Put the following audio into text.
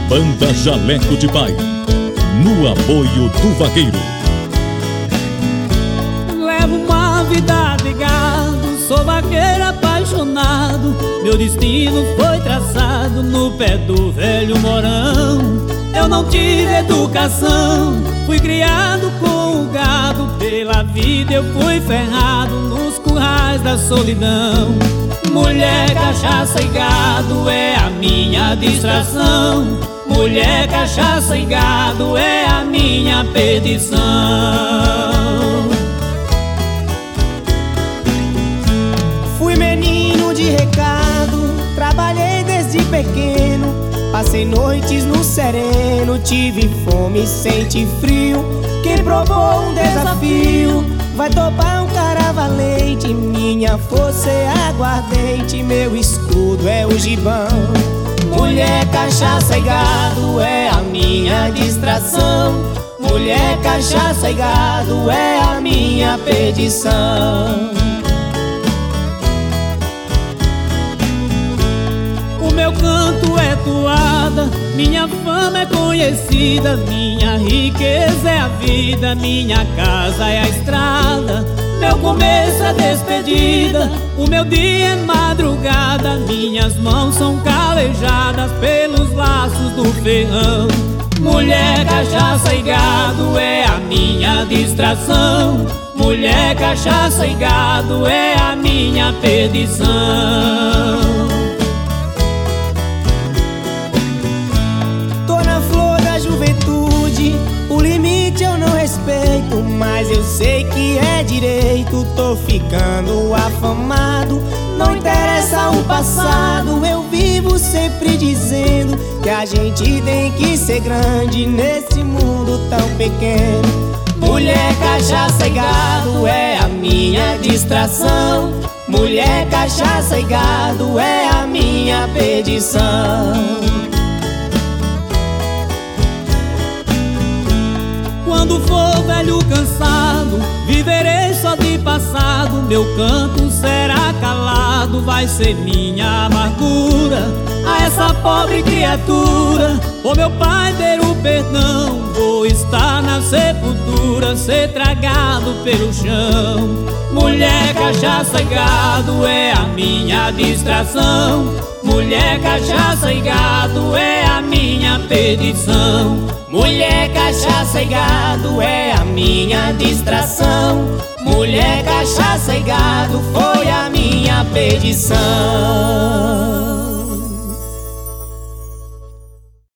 Banda Jaleco de Pai, no apoio do vaqueiro. Levo uma vida de gado, sou vaqueiro apaixonado. Meu destino foi traçado no pé do velho morão. Eu não tive educação, fui criado com o gado. Pela vida eu fui ferrado nos currais da solidão. Mulher, cachaça e gado é a minha distração. Mulher, cachaça e gado é a minha perdição. Fui menino de recado, trabalhei desde pequeno. Passei noites no sereno, tive fome, senti frio. Quem provou um desafio vai topar um cara valente. Minha força é aguardente, meu escudo é o gibão. Mulher, cachaça e gado é a minha distração. Mulher, cachaça e gado é a minha perdição. O meu canto é toada, minha fama é conhecida. Minha riqueza é a vida, minha casa é a estrada. Meu começo é despedida, o meu dia é madrugada. Minhas mãos são calejadas pelos laços do ferrão. Mulher, cachaça e gado é a minha distração. Mulher, cachaça e gado é a minha perdição. Juventude, o limite eu não respeito, mas eu sei que é direito. Tô ficando afamado, não interessa o passado. Eu vivo sempre dizendo que a gente tem que ser grande nesse mundo tão pequeno. Mulher, cachaça e gado é a minha distração. Mulher, cachaça e gado é a minha perdição. Quando for velho cansado, viverei só de passado. Meu canto será calado, vai ser minha amargura. A essa pobre criatura, ô meu pai, ter o perdão. Vou estar na sepultura, ser tragado pelo chão. Mulher, cachaça e gado é a minha distração. Mulher, cachaça e gado é a minha perdição. Mulher, cachaça e gado é a minha distração. Mulher, cachaça e gado foi a minha perdição.